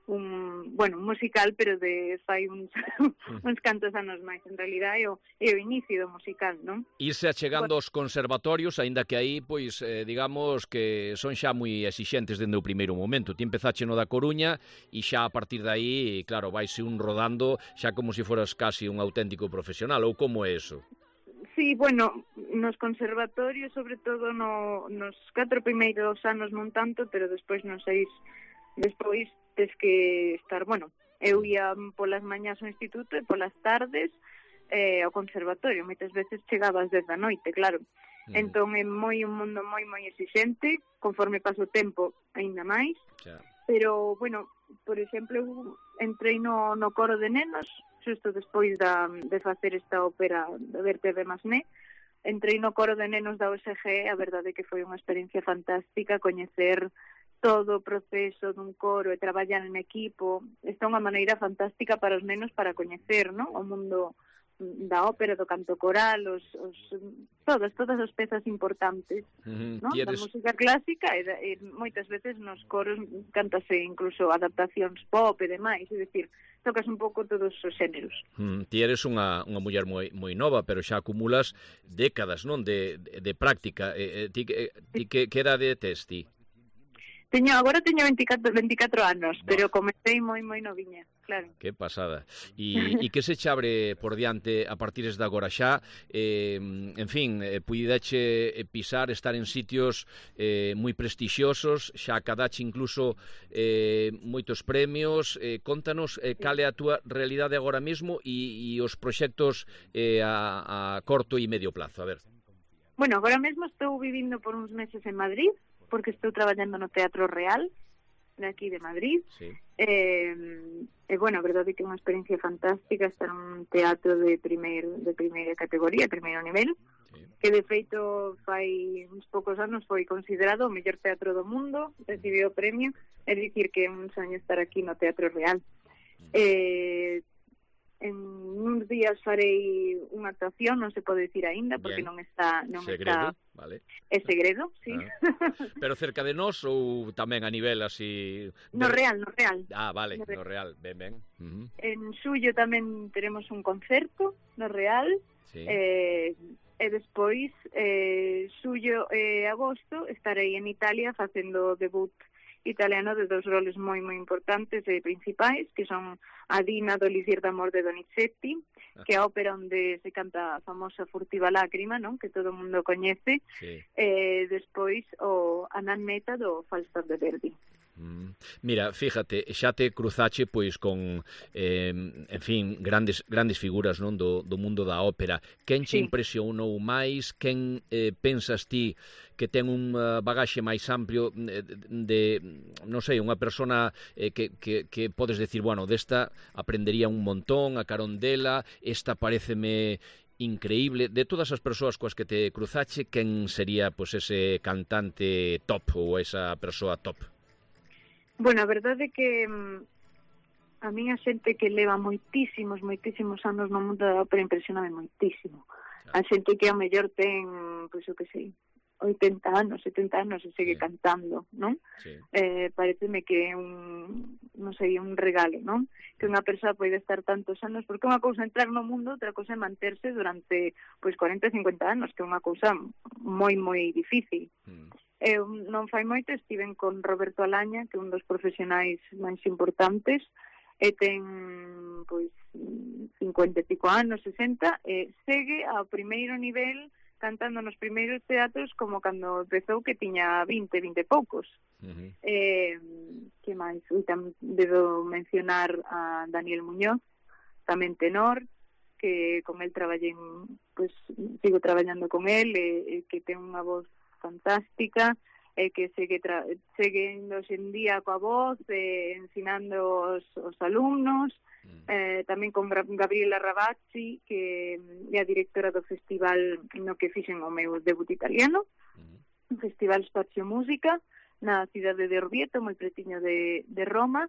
un, bueno, un musical, pero de fai uns, uns cantos anos máis, en realidad é o, é o inicio do musical, non? Irse achegando aos conservatorios, aínda que aí, pois, eh, digamos que son xa moi exixentes dende o primeiro momento. Ti empezache no da Coruña e xa a partir de aí, claro, vaise un rodando xa como se foras casi un auténtico profesional, ou como é eso? Sí, bueno, nos conservatorios, sobre todo no, nos catro primeiros anos non tanto, pero despois nos seis, despois tes que estar, bueno, eu ia polas mañás ao instituto e polas tardes eh, ao conservatorio, moitas veces chegabas desde a noite, claro. Mm. Entón é moi un mundo moi moi exixente, conforme paso o tempo aínda máis, yeah. Pero, bueno, por exemplo, entrei no, no coro de nenos, xusto despois da, de facer esta ópera de Verte de Masné, entrei no coro de nenos da U S G, a verdade é que foi unha experiencia fantástica, coñecer todo o proceso dun coro e traballar en equipo. Esta é unha maneira fantástica para os nenos para coñecer, non? O mundo da ópera, do canto coral, os, os todas, todas as pezas importantes, uh-huh. non? Tienes... da música clásica e, e moitas veces nos coros cántase incluso adaptacións pop e demais, é dicir, tocas un pouco todos os xéneros. Mm, ti eres unha, unha muller moi, moi nova, pero xa acumulas décadas, non, de, de, de práctica. Eh, eh, ti, eh, ti que, que edade tes ti? Teño, agora teño veinticuatro anos, no. Pero comecei moi moi noviña, claro. Que pasada. E, e que se che abre por diante a partir de agora xa? Eh, en fin, eh, puideche pisar, estar en sitios eh, moi prestixiosos, xa acadache incluso eh, moitos premios. Eh, contanos eh, cal é a túa realidade agora mesmo e, e os proxectos eh, a, a corto e medio plazo. A ver. Bueno, agora mesmo estou vivindo por uns meses en Madrid, porque estou traballando no Teatro Real de aquí de Madrid. Sí. Eh, e, bueno, a verdade é que é unha experiencia fantástica estar en un teatro de primeiro, de primeira categoría, primeiro nivel, sí. Que de feito fai uns poucos anos foi considerado o mellor teatro do mundo, recibiu o premio, é dicir que é un soño estar aquí no Teatro Real. Mm. Eh, en uns días farei unha actuación, non se pode dicir aínda porque Bien. non está non segredo, está vale. É segredo, sí. Ah. Pero cerca de nós ou tamén a nivel así de... No Real, no Real. Ah, vale, no, no Real, ben, ben. Uh-huh. En xullo tamén teremos un concerto no Real. Sí. Eh, e despois eh, xullo e agosto estarei en Italia facendo debut italiano de dos roles moi moi importantes e principais, que son a Dina do Elisir d'amor de Donizetti, que é a ópera onde se canta a famosa Furtiva lágrima, non? Que todo o mundo coñece, sí. E despois o Ananneta do Falstaff de Verdi. Mm. Mira, fíjate, xa te cruzache pois con eh, en fin, grandes grandes figuras, non, do, do mundo da ópera. Quen che sí. impresionou máis? Quen eh, pensas ti que ten un uh, bagaxe máis amplio de, de non sei, unha persona eh, que, que, que podes decir, bueno, desta aprendería un montón, a carón dela, esta paréceme increíble. De todas as persoas coas que te cruzache, quen sería pois ese cantante top ou esa persoa top? Bueno, a verdade é que a mí a xente que leva moitísimos, moitísimos anos no mundo da ópera impresioname moitísimo. a xente que ao mellor ten, pois o que sei, oitenta anos, setenta anos e segue sí. cantando, non? Sí. Eh, pareceme que é un, non sei, un regalo, non? Que unha persoa pode estar tantos anos, porque unha cousa é entrar no mundo, outra cousa é manterse durante, pois, cuarenta, cincuenta anos, que é unha cousa moi, moi difícil. Mm. Eu non fai moito estiven con Roberto Alaña, que é un dos profesionais máis importantes, e ten, pois, cincuenta e pico anos, sesenta, e segue ao primeiro nivel cantando nos primeiros teatros como cando empezou, que tiña vinte, vinte e poucos. Uh-huh. Eh, que máis? Ui, tamén debo mencionar a Daniel Muñoz, tamén tenor, que con el traballei, pues, sigo traballando con el, e, e que ten unha voz fantástica, e que segue, tra- segue hoxe en día coa voz, e ensinando os, os alumnos. Eh, tamén con Gabriela Rabazzi, que é a directora do festival no que fixen o meu debut italiano, un festival Spazio Música na cidade de Orvieto, moi pretiño de, de Roma.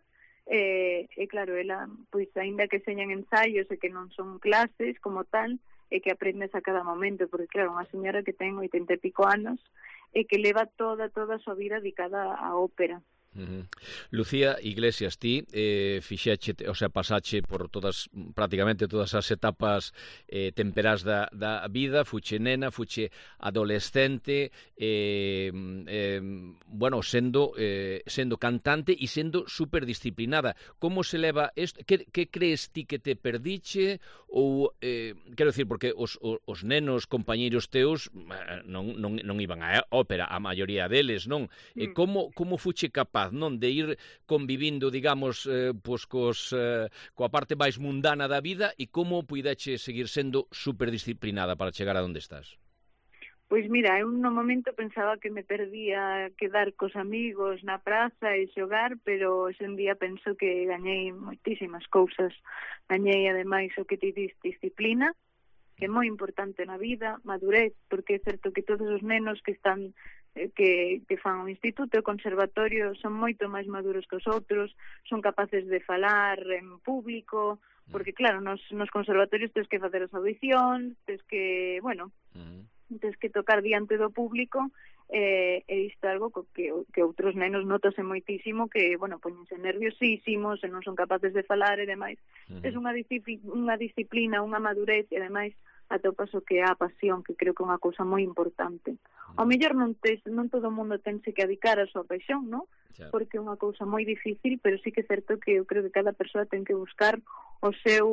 E, e claro, ela, pois, aínda que señan ensaios e que non son clases como tal, e que aprendes a cada momento, porque claro, unha señora que ten oitenta e pico anos e que leva toda, toda a súa vida dedicada á ópera. Uh-huh. Lucía Iglesias, ti eh, fixeche, o sea, pasache por todas, prácticamente todas as etapas eh, temperás da, da vida, fuche nena, fuche adolescente, eh, eh, bueno, sendo eh, sendo cantante e sendo superdisciplinada. Como se leva isto? Que, que crees ti que te perdiche? Ou, eh, quero dicir, porque os, os, os nenos, compañeiros teus, non, non, non iban a ópera, a maioría deles, non? Mm. Eh, como, como fuche capaz, non, de ir convivindo, digamos, eh, pois cos, eh, coa parte máis mundana da vida, e como puideche seguir sendo superdisciplinada para chegar a onde estás? Pois mira, eu no momento pensaba que me perdía quedar cos amigos na praza e xogar, pero hoxe en día penso que gañei moitísimas cousas. Gañei, ademais, o que ti dis, disciplina, que é moi importante na vida, madurez, porque é certo que todos os nenos que están que, que fan o instituto e o conservatorio son moito máis maduros que os outros, son capaces de falar en público, porque claro, nos, nos conservatorios tens que facer as audicións, tens que, bueno, uh-huh. tens que tocar diante do público, e, e isto é algo que, que outros nenos notase moitísimo, que, bueno, poñense nerviosísimos e non son capaces de falar e demais. Uh-huh. É unha, disciplina, unha disciplina, unha madurez, e ademais atopas o que é a pasión, que creo que é unha cousa moi importante. Ao mellor non tes, non todo o mundo tense que dedicar a súa paixón, non? Claro. Porque é unha cousa moi difícil, pero sí que é certo que eu creo que cada persoa ten que buscar o seu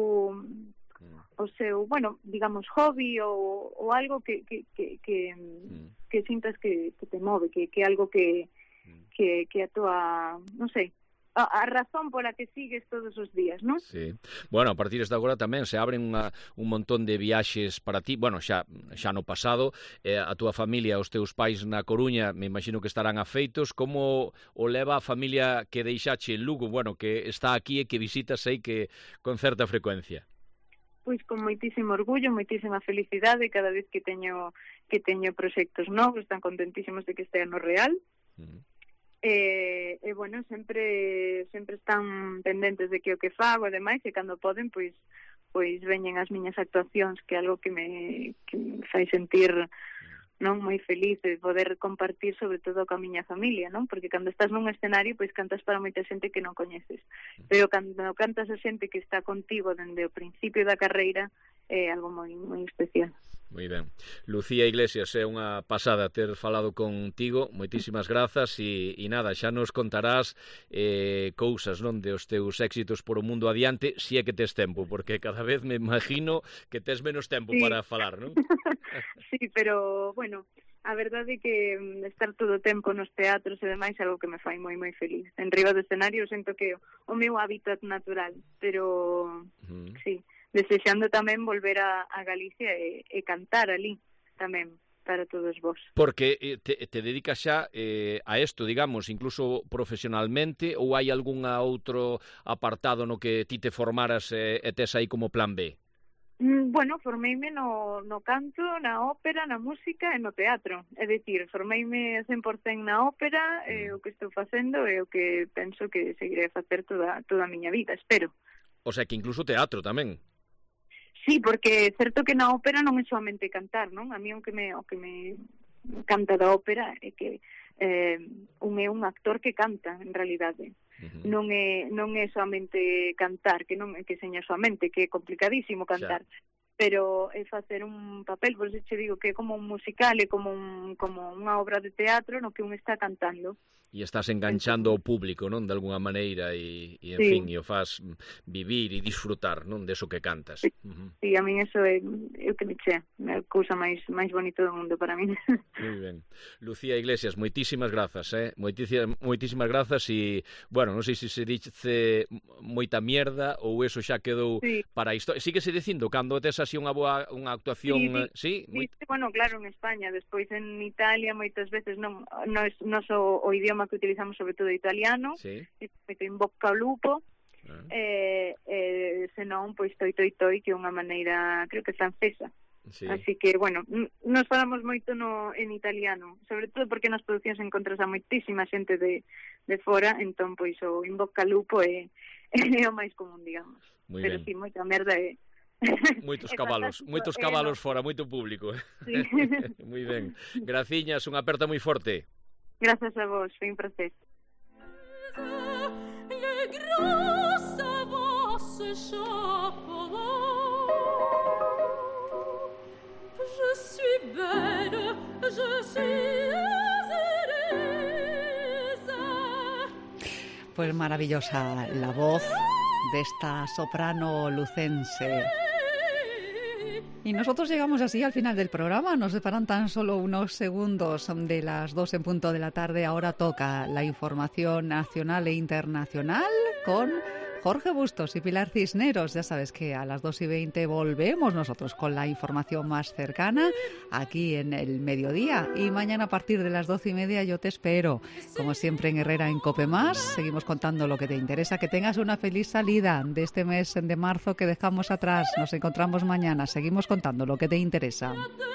mm. o seu, bueno, digamos, hobby ou, ou algo que que, que, que, mm. que sintas que, que te move, que, que algo que, mm. que, que a tua, non sei, a, a razón pola que sigues todos os días, non? Sí. Bueno, a partir de agora tamén se abren unha, un montón de viaxes para ti. Bueno, xa xa no pasado, eh, a túa familia, os teus pais na Coruña, me imagino que estarán afeitos. Como o leva a familia que deixache en Lugo, bueno, que está aquí e que visitas aí que con certa frecuencia? Pois con moitísimo orgullo, moitísima felicidade cada vez que teño que teño proxectos novos, están contentísimos de que estea no Real. Uh-huh. E, e bueno, sempre sempre están pendentes de que o que fago e demais, e cando poden, pois pois veñen as miñas actuacións, que é algo que me, que me fai sentir, non, moi feliz de poder compartir, sobre todo coa miña familia, non? Porque cando estás nun escenario, pois cantas para moita xente que non coñeces, pero cando cantas a xente que está contigo dende o principio da carreira, é algo moi moi especial. Moi ben. Lucía Iglesias, é unha pasada ter falado contigo, moitísimas grazas, e, e nada, xa nos contarás eh, cousas, non, de os teus éxitos por o mundo adiante, si é que tes tempo, porque cada vez me imagino que tes menos tempo sí. para falar, non? Sí, pero, bueno, a verdade é que estar todo o tempo nos teatros e demais é algo que me fai moi moi feliz. En riba do escenario sinto que o meu hábitat natural, pero uh-huh. sí, desexando tamén volver a, a Galicia e, e cantar ali tamén para todos vos. Porque te, te dedicas xa eh, a isto, digamos, incluso profesionalmente, ou hai algún outro apartado no que ti te formaras eh, e tes aí como plan B? Bueno, formeime no, no canto, na ópera, na música e no teatro. É dicir, formeime cen por cento na ópera, e o que estou facendo é o que penso que seguiré a facer toda, toda a miña vida, espero. O sea, que incluso teatro tamén. Sí, porque é certo que na ópera non é soamente cantar, non? A mí o que me, o que me canta da ópera é que eh, un é un actor que canta, en realidade. Uh-huh. Non é non é soamente cantar, que non é que seña soamente, que é complicadísimo cantar. Xa. Pero é facer un papel, por eso che digo que é como un musical, é como un como unha obra de teatro no que un está cantando. E estás enganchando ao público, non? De alguna maneira e, e en sí. fin, e o faz vivir e disfrutar, non? Deso que cantas. Sí, uh-huh. sí, a min eso é, é o que me chea, é a cousa máis máis bonita do mundo para min. Moi ben. Lucía Iglesias, moitísimas grazas, eh? Moitísimas, moitísimas grazas e, bueno, non sei se se dice moita mierda ou eso xa quedou sí. para a historia. Síguese dicindo cando tes así unha boa unha actuación, sí? sí? sí? Moi... Bueno, claro, en España, despois en Italia moitas veces non non é non so o idioma que utilizamos sobre todo italiano, sí. que in bocca ao lupo, ah. e, e senón, pois, toi toi toi, que é unha maneira, creo que francesa. Sí. Así que, bueno, nos falamos moito no, en italiano, sobre todo porque nas producións encontras a moitísima xente de, de fora, entón, pois, o in bocca ao lupo é, é o máis común, digamos. Muy Pero ben. sí, moita merda é... Moitos cabalos, moitos cabalos fora, moito público. Sí. Moi ben. Graciñas, unha aperta moi forte. Gracias a vos, foi un placer. Je suis belle, je suis heureuse. Pues maravillosa la voz de esta soprano lucense. Y nosotros llegamos así al final del programa. Nos separan tan solo unos segundos de las dos en punto de la tarde. Ahora toca la información nacional e internacional con Jorge Bustos y Pilar Cisneros. Ya sabes que a las dos y veinte volvemos nosotros con la información más cercana aquí en el mediodía. Y mañana a partir de las doce y media yo te espero. Como siempre en Herrera en Cope Más. Seguimos contando lo que te interesa. Que tengas una feliz salida de este mes de marzo que dejamos atrás. Nos encontramos mañana. Seguimos contando lo que te interesa.